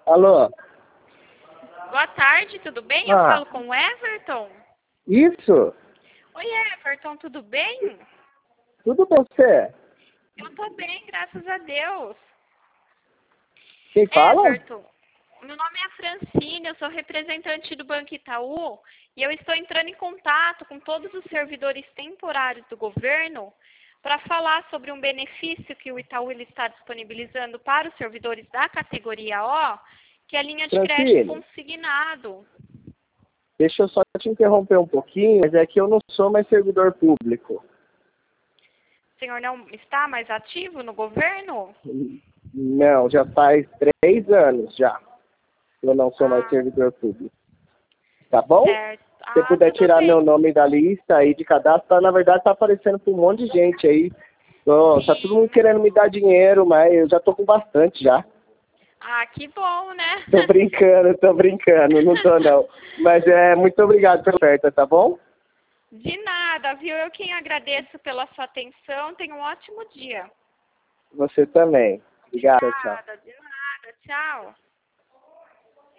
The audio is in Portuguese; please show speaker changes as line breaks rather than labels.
Alô?
Boa tarde, tudo bem? Eu falo com o Everton.
Isso?
Oi, Everton, tudo bem?
Tudo bem, você?
Eu tô bem, graças a Deus.
Quem fala?
Everton, meu nome é Francine, eu sou representante do Banco Itaú e eu estou entrando em contato com todos os servidores temporários do governo para falar sobre um benefício que o Itaú ele está disponibilizando para os servidores da categoria O, que é a linha de crédito consignado.
Deixa eu só te interromper um pouquinho, mas é que eu não sou mais servidor público.
O senhor não está mais ativo no governo?
Não, já faz 3 anos já. Eu não sou mais servidor público. Tá bom?
Certo.
Se você puder tirar meu nome da lista aí de cadastro, na verdade tá aparecendo para um monte de gente aí. Tá todo mundo querendo me dar dinheiro, mas eu já tô com bastante já.
Ah, que bom, né?
Tô brincando, não tô não. Mas muito obrigado pela oferta, tá bom?
De nada, viu? Eu quem agradeço pela sua atenção. Tenha um ótimo dia.
Você também. Obrigado, tchau.
Obrigada, de nada. Tchau.